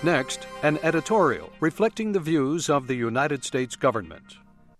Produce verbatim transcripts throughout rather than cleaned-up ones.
Next, an editorial reflecting the views of the United States government.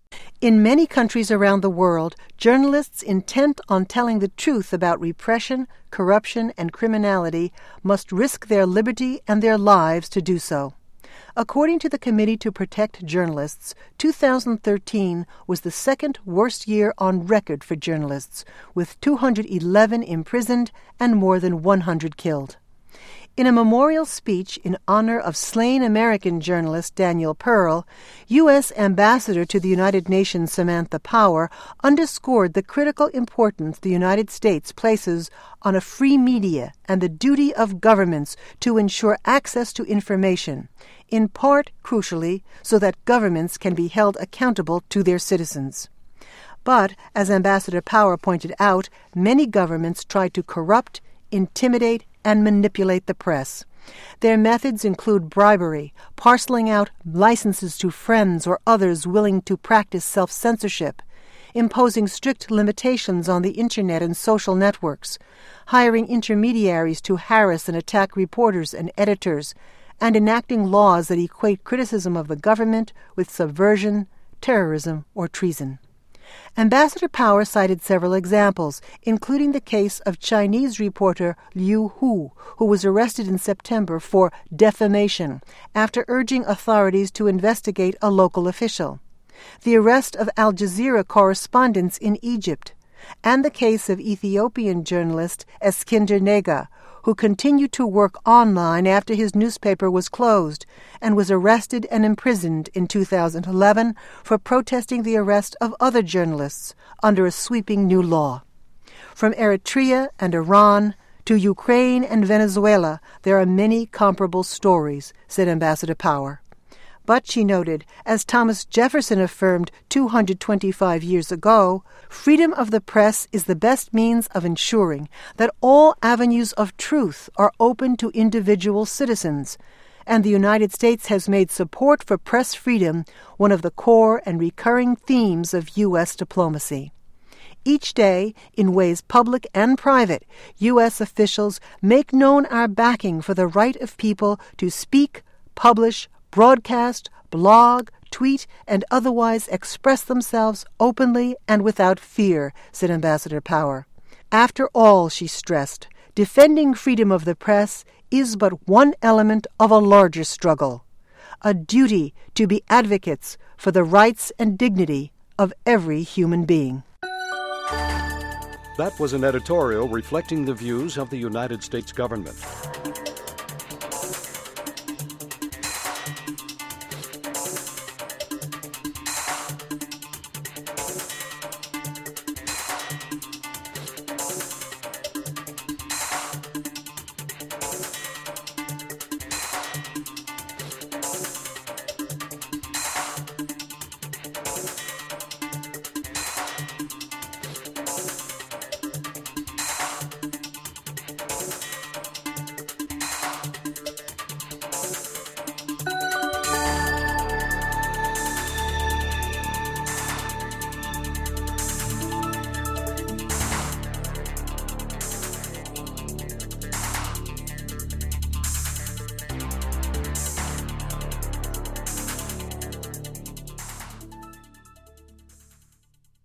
In many countries around the world, journalists intent on telling the truth about repression, corruption, and criminality must risk their liberty and their lives to do so. According to the Committee to Protect Journalists, two thousand thirteen was the second worst year on record for journalists, with two hundred eleven imprisoned and more than one hundred killed. In a memorial speech in honor of slain American journalist Daniel Pearl, U S Ambassador to the United Nations Samantha Power underscored the critical importance the United States places on a free media and the duty of governments to ensure access to information, in part, crucially, so that governments can be held accountable to their citizens. But, as Ambassador Power pointed out, many governments try to corrupt, intimidate, and manipulate the press. Their methods include bribery, parceling out licenses to friends or others willing to practice self-censorship, imposing strict limitations on the Internet and social networks, hiring intermediaries to harass and attack reporters and editors, and enacting laws that equate criticism of the government with subversion, terrorism, or treason. Ambassador Power cited several examples, including the case of Chinese reporter Liu Hu, who was arrested in September for defamation after urging authorities to investigate a local official, the arrest of Al Jazeera correspondents in Egypt, and the case of Ethiopian journalist Eskinder Nega, who continued to work online after his newspaper was closed and was arrested and imprisoned in two thousand eleven for protesting the arrest of other journalists under a sweeping new law. From Eritrea and Iran to Ukraine and Venezuela, there are many comparable stories, said Ambassador Power. But, she noted, as Thomas Jefferson affirmed two hundred twenty-five years ago, freedom of the press is the best means of ensuring that all avenues of truth are open to individual citizens, and the United States has made support for press freedom one of the core and recurring themes of U S diplomacy. Each day, in ways public and private, U S officials make known our backing for the right of people to speak, publish, broadcast, blog, tweet, and otherwise express themselves openly and without fear, said Ambassador Power. After all, she stressed, defending freedom of the press is but one element of a larger struggle, a duty to be advocates for the rights and dignity of every human being. That was an editorial reflecting the views of the United States government.